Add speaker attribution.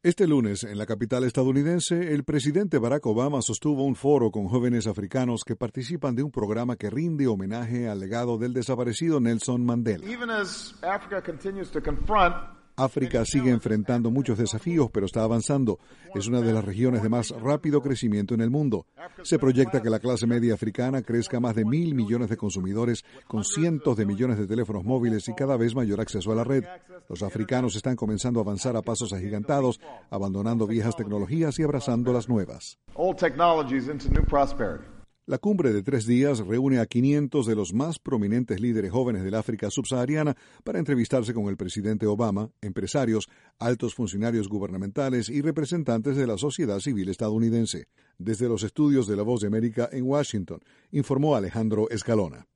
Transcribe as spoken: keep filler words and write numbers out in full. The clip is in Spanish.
Speaker 1: Este lunes, en la capital estadounidense, el presidente Barack Obama sostuvo un foro con jóvenes africanos que participan de un programa que rinde homenaje al legado del desaparecido Nelson Mandela. África sigue enfrentando muchos desafíos, pero está avanzando. Es una de las regiones de más rápido crecimiento en el mundo. Se proyecta que la clase media africana crezca a más de mil millones de consumidores, con cientos de millones de teléfonos móviles y cada vez mayor acceso a la red. Los africanos están comenzando a avanzar a pasos agigantados, abandonando viejas tecnologías y abrazando las nuevas. La cumbre de tres días reúne a quinientos de los más prominentes líderes jóvenes del África subsahariana para entrevistarse con el presidente Obama, empresarios, altos funcionarios gubernamentales y representantes de la sociedad civil estadounidense. Desde los estudios de La Voz de América en Washington, informó Alejandro Escalona.